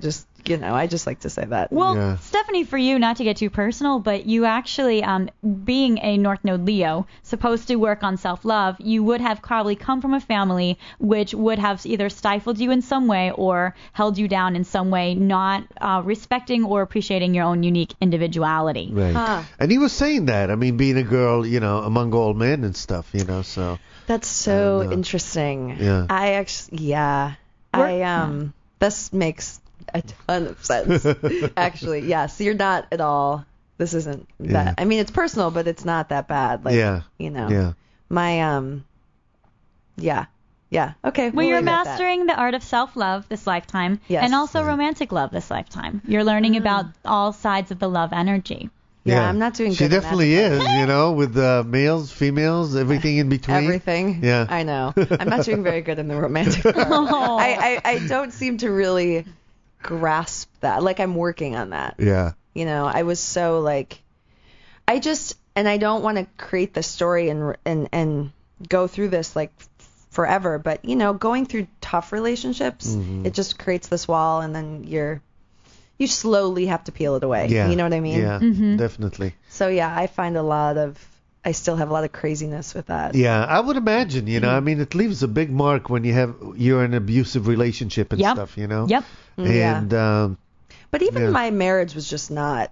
you know, I just like to say that. Well, Yeah. Stephanie, for you, not to get too personal, but you actually, um, being a North Node Leo, supposed to work on self-love, you would have probably come from a family which would have either stifled you in some way or held you down in some way, not uh, respecting or appreciating your own unique individuality. Right. Huh. And he was saying that. I mean, being a girl, you know, among all men and stuff, you know, so. That's so I know. interesting. Yeah. I actually, yeah, I um, this makes a ton of sense. Actually, yes, you're not at all. This isn't that. Yeah. I mean, it's personal, but it's not that bad. Like, Yeah. you know, Yeah. my um, yeah, yeah. Okay. Well, we'll you're leave it at that. mastering the art of self-love this lifetime, Yes. and also romantic love this lifetime. You're learning about all sides of the love energy. Yeah, I'm not doing She good at definitely magic. is, you know, with uh, males, females, everything in between. Everything. Yeah. I know. I'm not doing very good in the romantic part. Oh. I, I, I don't seem to really grasp that. Like, I'm working on that. Yeah. You know, I was so like, I just, and I don't want to create the story and and and go through this like forever, but you know, going through tough relationships, Mm-hmm. it just creates this wall, and then you're, you slowly have to peel it away. Yeah. You know what I mean? Yeah, Mhm. definitely. So yeah, I find a lot of, I still have a lot of craziness with that. Yeah, I would imagine, you know, I mean, it leaves a big mark when you have, you're in an abusive relationship and Yep. stuff, you know? Yep. Yeah. And, um, But even Yeah. my marriage was just not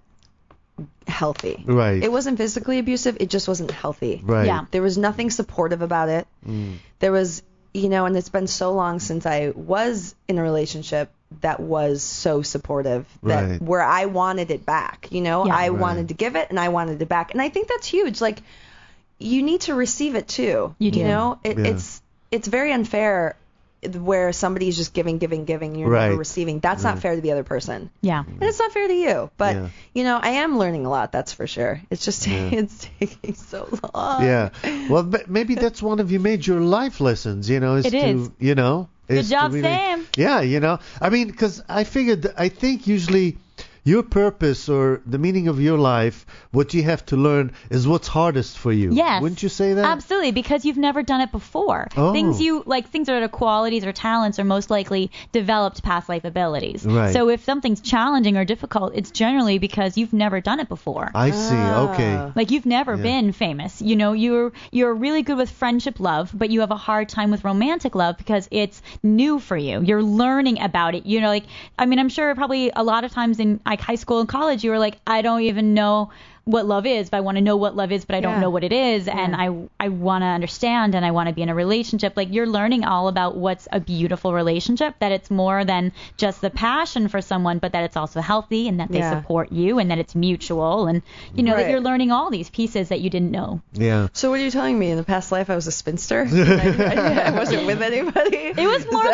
healthy. right. It wasn't physically abusive. It just wasn't healthy. Right. Yeah. There was nothing supportive about it. Mm. There was, you know, and it's been so long since I was in a relationship that was so supportive that Right. where I wanted it back, you know, Yeah. I Right. wanted to give it and I wanted it back. And I think that's huge. Like, you need to receive it too. You do. You know, it, Yeah. it's, it's very unfair where somebody's just giving, giving, giving, you're Right. never receiving. That's not fair to the other person. Yeah. And it's not fair to you. But, Yeah. you know, I am learning a lot, that's for sure. It's just, it's taking so long. Yeah. Well, but maybe that's one of your major life lessons, you know, is It to, is. you know. Good is to job, really- Sam. Yeah, you know, I mean, because I figured, I think usually your purpose or the meaning of your life, what you have to learn is what's hardest for you. Yes. Wouldn't you say that? Absolutely, because you've never done it before. Oh. Things you like, things that are qualities or talents are most likely developed past life abilities. Right. So if something's challenging or difficult, it's generally because you've never done it before. I see. Ah. Okay. Like you've never Yeah. been famous. You know, you're you're really good with friendship love, but you have a hard time with romantic love because it's new for you. You're learning about it. You know, like I mean, I'm sure probably a lot of times in like high school and college you were like, I don't even know what love is, but I want to know what love is, but I don't Yeah. know what it is, and I I want to understand, and I want to be in a relationship. Like you're learning all about what's a beautiful relationship, that it's more than just the passion for someone, but that it's also healthy and that they Yeah. support you and that it's mutual, and you know Right. that you're learning all these pieces that you didn't know. Yeah. So what are you telling me? In the past life, I was a spinster? I, I, I wasn't with anybody? It was more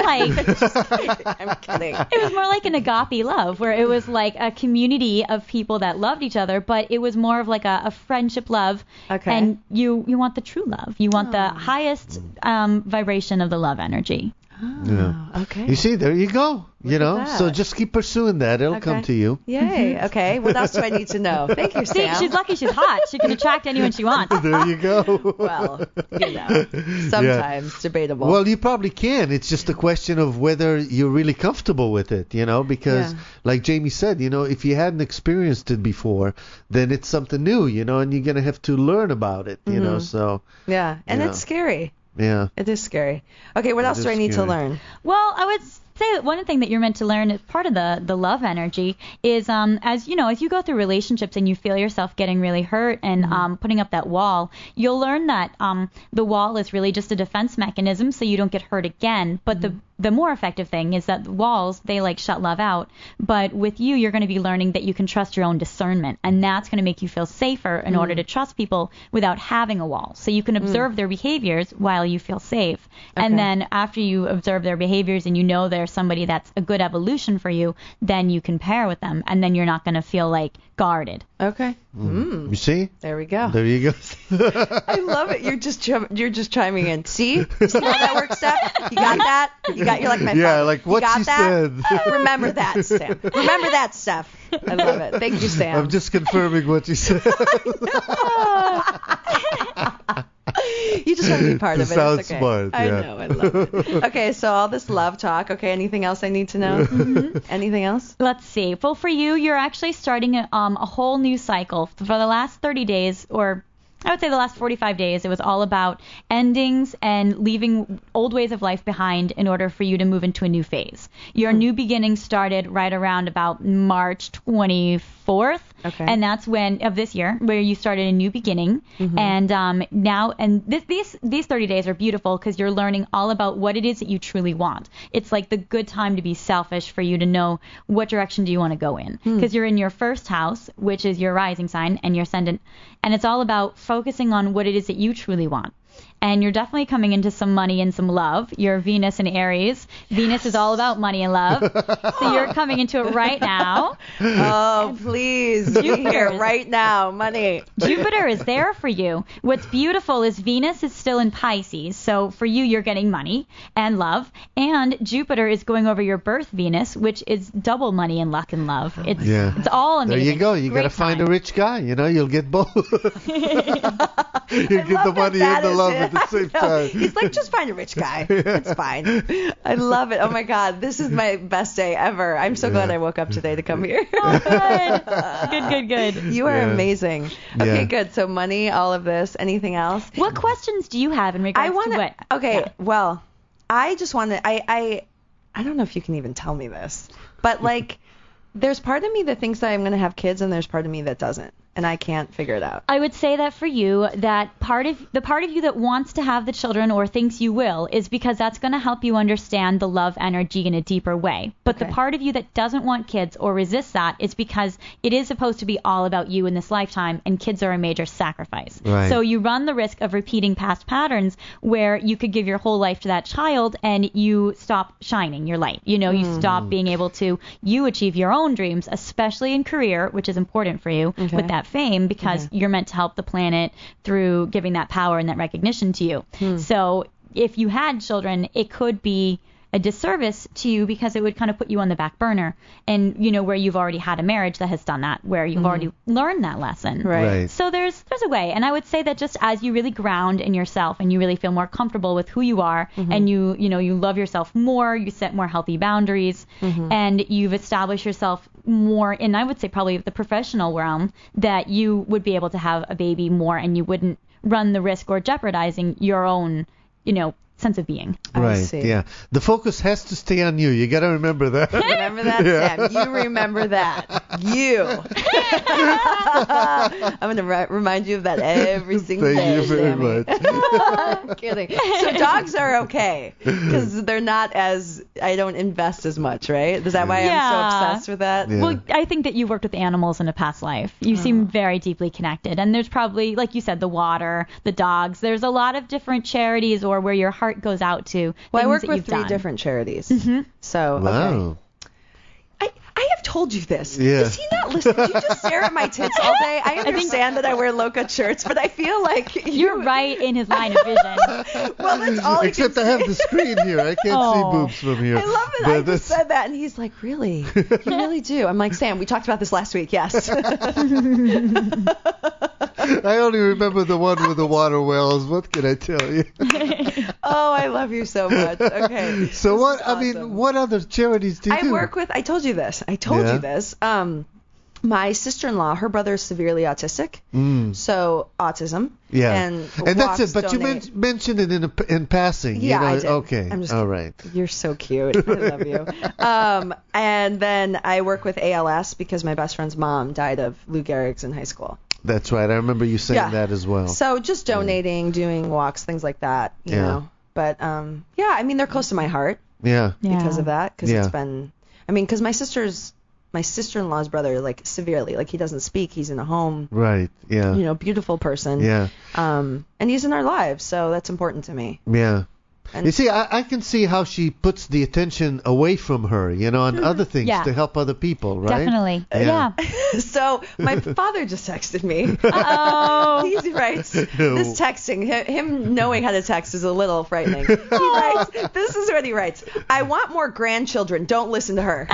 like I'm kidding. it was more like an agape love, where it was like a community of people that loved each other, but it was more of like a, a friendship love. Okay. And you you want the true love. You want the highest um, vibration of the love energy. Yeah. Okay. You see, there you go. you at know, that. so just keep pursuing that. It'll come Okay. to you. Yay. Okay. What else do I need to know? Thank you, See, Sam. she's lucky she's hot. She can attract anyone she wants. There you go. Well, you know, sometimes debatable. Well, you probably can. It's just a question of whether you're really comfortable with it, you know, because Yeah. like Jamie said, you know, if you hadn't experienced it before, then it's something new, you know, and you're going to have to learn about it, you know, Mhm. so, yeah, and Yeah. it's scary. yeah. It is scary. Okay, what It else do is I need scary. to learn? Well, I would say that one thing that you're meant to learn as part of the the love energy is um as you know as you go through relationships and you feel yourself getting really hurt and um putting up that wall, you'll learn that um the wall is really just a defense mechanism so you don't get hurt again. But the the more effective thing is that the walls, they like shut love out. But with you, you're going to be learning that you can trust your own discernment, and that's going to make you feel safer in order to trust people without having a wall. So you can observe their behaviors while you feel safe. And Okay. then after you observe their behaviors and you know they're somebody that's a good evolution for you, then you can pair with them, and then you're not going to feel like guarded. Okay. Mm. You see? There we go. There you go. I love it. You're just chim- you're just chiming in. See? See how that works, Steph? You got that? You got. You're like my Yeah, father. like You what got she that? said. Remember that, Sam. Remember that, Steph. I love it. Thank you, Sam. I'm just confirming what you said. You just want to be part To of it. sound It's okay. smart, I yeah. know. I love it. Okay, so all this love talk. Okay, anything else I need to know? Mm-hmm. Anything else? Let's see. Well, for you, you're actually starting a, um, a whole new cycle. For the last thirty days, or I would say the last forty-five days, it was all about endings and leaving old ways of life behind in order for you to move into a new phase. Your Hmm. new beginning started right around about March twenty-fourth. Okay. And that's when, of this year, where you started a new beginning. Mm-hmm. And um, now, and this, these these thirty days are beautiful because you're learning all about what it is that you truly want. It's like the good time to be selfish for you to know what direction do you want to go in. Because you're in your first house, which is your rising sign and your ascendant. And it's all about focusing on what it is that you truly want. And you're definitely coming into some money and some love. You're Venus in Aries. Venus is all about money and love. So you're coming into it right now. Oh, please. Be Jupiter here is- right now. Money. Jupiter is there for you. What's beautiful is Venus is still in Pisces. So for you, you're getting money and love. And Jupiter is going over your birth Venus, which is double money and luck and love. It's Yeah. it's all There amazing. you go. You Great got to find time. a rich guy. You know, you'll get both. you get the love that money that and the is love it. at the same I know. time. He's like, just find a rich guy. It's fine. I love it. Oh my God, this is my best day ever. I'm so glad Yeah. I woke up today to come here. Oh, good. Good, good, good. You are Yeah. amazing. Okay, Yeah. good. So money, all of this. Anything else? What questions do you have in regards I want to what? Okay, Yeah. well, I just want to. I, I I don't know if you can even tell me this, but like, there's part of me that thinks that I'm gonna have kids, and there's part of me that doesn't, and I can't figure it out. I would say that for you, that part of the part of you that wants to have the children or thinks you will is because that's going to help you understand the love energy in a deeper way. But Okay. the part of you that doesn't want kids or resists that is because it is supposed to be all about you in this lifetime, and kids are a major sacrifice. Right. So you run the risk of repeating past patterns where you could give your whole life to that child and you stop shining your light. You know, you stop being able to you achieve your own dreams, especially in career, which is important for you Okay. with that fame, because you're meant to help the planet through giving that power and that recognition to you. So if you had children, it could be a disservice to you because it would kind of put you on the back burner, and you know, where you've already had a marriage that has done that, where you've already learned that lesson. Right. Right. So there's there's a way, and I would say that just as you really ground in yourself and you really feel more comfortable with who you are, and you you know you love yourself more, you set more healthy boundaries, and you've established yourself more in, I would say, probably the professional realm, that you would be able to have a baby more, and you wouldn't run the risk or jeopardizing your own, you know, sense of being. I Right. see. Yeah. The focus has to stay on you. You got to remember that. Remember that, Sam? You remember that. You. I'm going to re- remind you of that every single Thank day, you very Sammy. much. I'm kidding. So dogs are okay because they're not as, I don't invest as much, right? Is that why I'm Yeah. so obsessed with that? Yeah. Well, I think that you worked with animals in a past life. You seem very deeply connected. And there's probably, like you said, the water, the dogs. There's a lot of different charities or where your heart goes out to. Well, I things work that with you've three done. different charities. So, okay. Wow. I, I have told you this. Yeah. Does he not listen? Do you just stare at my tits all day? I understand that I wear low-cut shirts, but I feel like you, You're right in his line of vision. Well, that's all I Except can I have the screen here. I can't Oh. see boobs from here. I love it. But I that's- just said that, and he's like, really? You really do? I'm like, Sam, we talked about this last week. Yes. I only remember the one with the water wells. What can I tell you? Oh, I love you so much. Okay. So This what? is I mean, awesome. what other charities do you I do? work with. I told you this. I told Yeah. you this. Um, my sister-in-law, her brother is severely autistic, Mm, so autism. yeah. And, that's walks, it. But you donate- men- mentioned it in a, in passing. Yeah, you know? I did. Okay. I'm just All kidding. right. You're so cute. I love you. Um, and then I work with A L S because my best friend's mom died of Lou Gehrig's in high school. That's right. I remember you saying Yeah. that as well. So just donating, doing walks, things like that, you Yeah. know. But um, yeah, I mean they're close to my heart yeah. Yeah. because of that. Because Yeah. it's been, I mean, because my sister's, my sister-in-law's brother, like severely, like he doesn't speak. He's in a home, Right. Yeah. you know, beautiful person. Yeah. Um, and he's in our lives, so that's important to me. Yeah. And You see, I, I can see how she puts the attention away from her, you know, on other things Yeah. to help other people, right? Definitely. Yeah. Yeah. so my father just texted me. Oh. He writes, this texting, hi- him knowing how to text is a little frightening. He writes, this is what he writes. I want more grandchildren. Don't listen to her.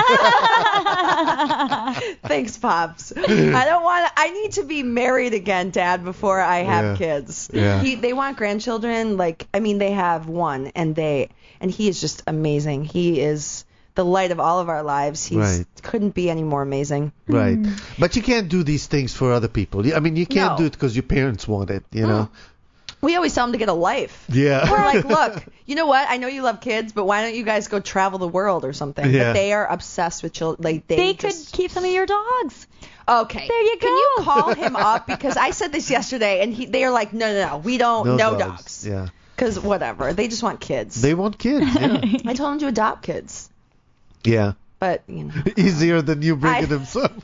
Thanks, Pops. I don't want to, I need to be married again, Dad, before I have Yeah. kids. Yeah. He, they want grandchildren. Like, I mean, they have one, and they, and he is just amazing. He is the light of all of our lives. He's Right. couldn't be any more amazing. Right. But you can't do these things for other people. I mean, you can't No. do it because your parents want it, you know? We always tell him to get a life. Yeah. We're like, look, you know what? I know you love kids, but why don't you guys go travel the world or something? Yeah. But they are obsessed with children. Like they, They just... could keep some of your dogs. Okay. There you Can you go. call him up? Because I said this yesterday, and he, they are like, no, no, no, we don't, No no, dogs. dogs. Yeah. Because whatever, they just want kids. They want kids, yeah. I told him to adopt kids, Yeah. but you know, Easier than you bringing I- them some.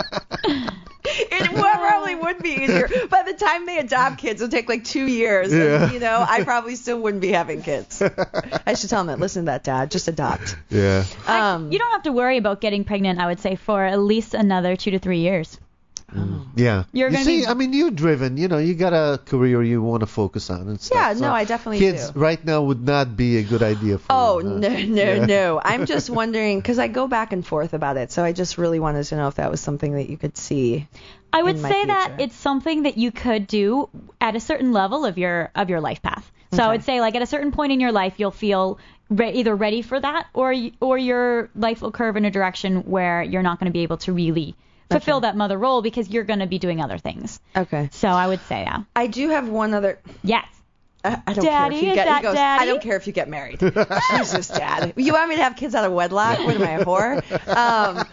it probably would be easier. By the time they adopt kids, it'll take like two years. Yeah. And, you know, I probably still wouldn't be having kids. I should tell him that. Listen to that, Dad. Just adopt. Yeah. Um, You don't have to worry about getting pregnant, I would say, for at least another two to three years. Yeah. You're you gonna see, be- I mean, you're driven. You know, you got a career you want to focus on and stuff. Yeah, so no, I definitely kids do. right now would not be a good idea for Oh, you, huh? no, no, Yeah. no. I'm just wondering, because I go back and forth about it, so I just really wanted to know if that was something that you could see. I would in my say that future. it's something that you could do at a certain level of your of your life path. So I Okay. would say, like, at a certain point in your life, you'll feel re- either ready for that, or y- or your life will curve in a direction where you're not going to be able to really fulfill Okay. that mother role because you're going to be doing other things. Okay. So I would say, yeah, I do have one other. yes. I, I don't Daddy, care if you is get. that He goes, daddy? I don't care if you get married. Jesus, Dad. You want me to have kids out of wedlock? What am I, a whore? Um,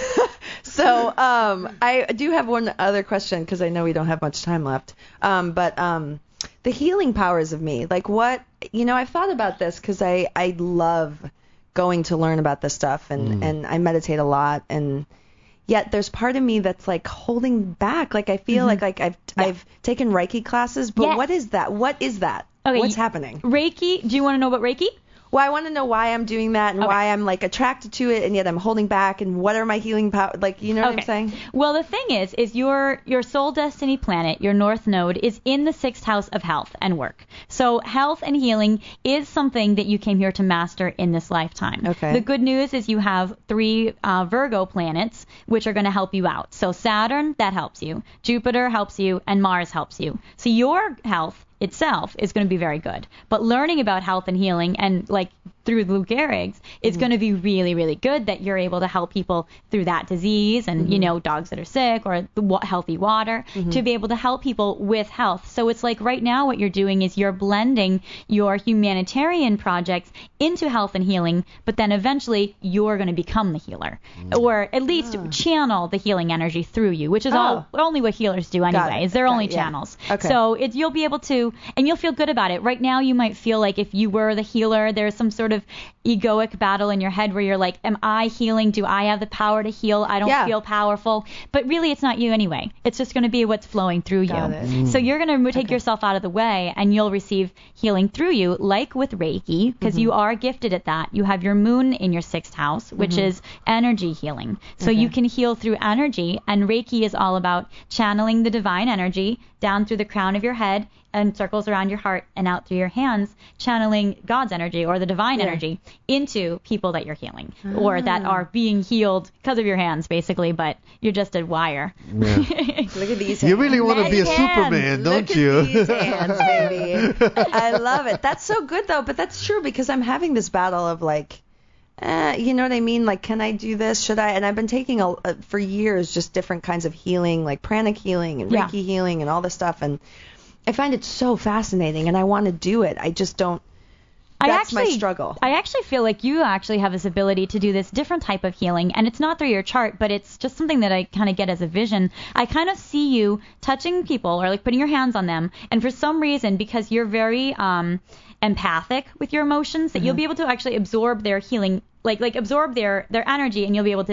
so um, I do have one other question because I know we don't have much time left. Um, but um, the healing powers of me, like what, you know, I've thought about this because I I love going to learn about this stuff and and I meditate a lot and. Yet there's part of me that's like holding back. Like I feel like like I've I've taken Reiki classes, but Yes. what is that? What is that? Okay, What's you- happening? Reiki. Do you want to know about Reiki? Well, I want to know why I'm doing that and Okay. why I'm like attracted to it and yet I'm holding back and what are my healing power? Like, you know what I'm saying? Well, the thing is, is your your soul destiny planet, your north node, is in the sixth house of health and work. So health and healing is something that you came here to master in this lifetime. Okay. The good news is you have three uh, Virgo planets, which are going to help you out. So Saturn, that helps you. Jupiter helps you, and Mars helps you. So your health itself is going to be very good. But learning about health and healing and like through Lou Gehrig's, it's going to be really, really good that you're able to help people through that disease and, you know, dogs that are sick or the wa- healthy water to be able to help people with health. So it's like right now what you're doing is you're blending your humanitarian projects into health and healing, but then eventually you're going to become the healer or at least channel the healing energy through you, which is all only what healers do Got anyway. it. Is they're Got only it, yeah. channels. Okay. So it's you'll be able to, and you'll feel good about it. Right now, you might feel like if you were the healer, there's some sort of egoic battle in your head where you're like, am I healing? Do I have the power to heal? I don't Yeah. feel powerful. But really, it's not you anyway. It's just going to be what's flowing through Got you. it. So you're going to take yourself out of the way, and you'll receive healing through you, like with Reiki, because you are gifted at that. You have your moon in your sixth house, which is energy healing. So you can heal through energy, and Reiki is all about channeling the divine energy down through the crown of your head and circles around your heart and out through your hands, channeling God's energy or the divine Yeah. energy into people that you're healing or that are being healed because of your hands, basically, but you're just a wire. Yeah. Look at these hands. You really want to be a Magic hands. Superman, don't Look you? at these hands, baby. I love it. That's so good, though, but that's true because I'm having this battle of like, eh, you know what I mean? Like, can I do this? Should I? And I've been taking a, a, for years just different kinds of healing, like pranic healing and Yeah. Reiki healing and all this stuff. And I find it so fascinating and I want to do it. I just don't. I That's my actually, struggle. I actually feel like you actually have this ability to do this different type of healing, and it's not through your chart, but it's just something that I kind of get as a vision. I kind of see you touching people or like putting your hands on them, and for some reason, because you're very um, empathic with your emotions, that you'll be able to actually absorb their healing, like like absorb their their energy, and you'll be able to like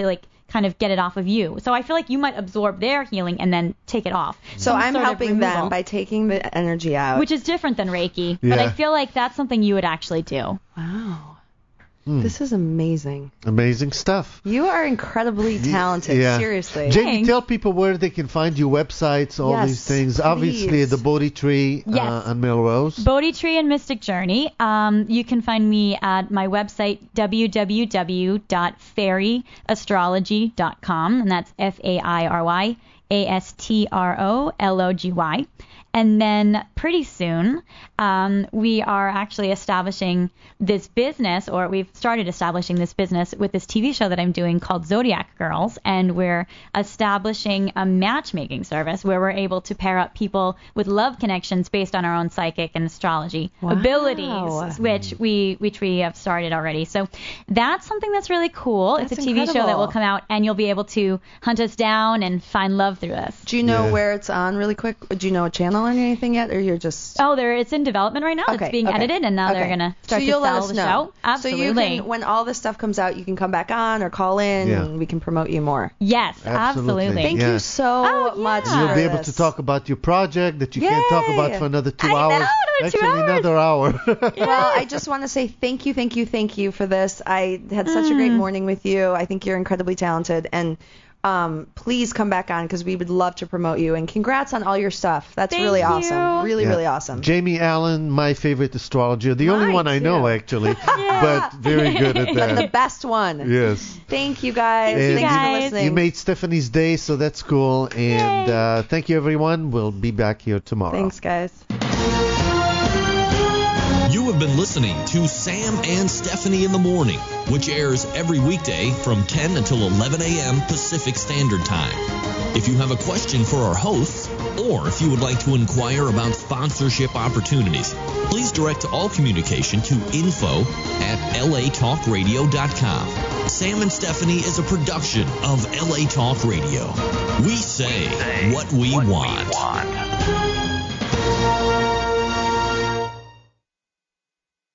kind of get it off of you. So I feel like you might absorb their healing and then take it off. So Some I'm sort of helping them removal, by taking the energy out. which is different than Reiki. But Yeah. I feel like that's something you would actually do. Wow. Hmm. This is amazing. Amazing stuff. You are incredibly talented. Yeah. Seriously. Jamie, Thanks. tell people where they can find your websites, all Yes, these things. please. Obviously, the Bodhi Tree Yes. uh, on Melrose. Bodhi Tree and Mystic Journey. Um, you can find me at my website, w w w dot fairy astrology dot com, and that's F A I R Y A S T R O L O G Y. And then pretty soon, um, we are actually establishing this business, or we've started establishing this business with this T V show that I'm doing called Zodiac Girls, and we're establishing a matchmaking service where we're able to pair up people with love connections based on our own psychic and astrology Wow. abilities, which we which we have started already. So that's something that's really cool. That's it's a T V show that incredible. will come out, and you'll be able to hunt us down and find love through us. Do you know Yeah. where it's on really quick? Do you know a channel or anything yet, or you're just... Oh, there it's in development right now. Okay, It's being okay, edited, and now they're okay. gonna start so to you'll sell let us the know. show. Absolutely. So you can, when all this stuff comes out, you can come back on or call in, Yeah. and we can promote you more. Yes, Absolutely. absolutely. Thank Yeah. you so Oh, yeah. much. You'll for be able this. to talk about your project that you can't talk about Yay. for another two I know, hours. another two Actually, hours. another hour. Well, I just want to say thank you, thank you, thank you for this. I had such a great morning with you. I think you're incredibly talented, and um, please come back on because we would love to promote you. And congrats on all your stuff. That's Thank really you. awesome. Really, Yeah. really awesome. Jamie Allen, my favorite astrologer. The only Mine one I know, too. actually. But very good at the that. best one. Yes. Thank you guys. And Thanks guys. for listening. You made Stephanie's day, so that's cool. And Yay. uh, thank you, everyone. We'll be back here tomorrow. Thanks, guys. You have been listening to Sam and Stephanie in the Morning, which airs every weekday from ten until eleven a.m. Pacific Standard Time. If you have a question for our hosts, or if you would like to inquire about sponsorship opportunities, please direct all communication to info at l a talk radio dot com. Sam and Stephanie is a production of L A Talk Radio. We say what we want.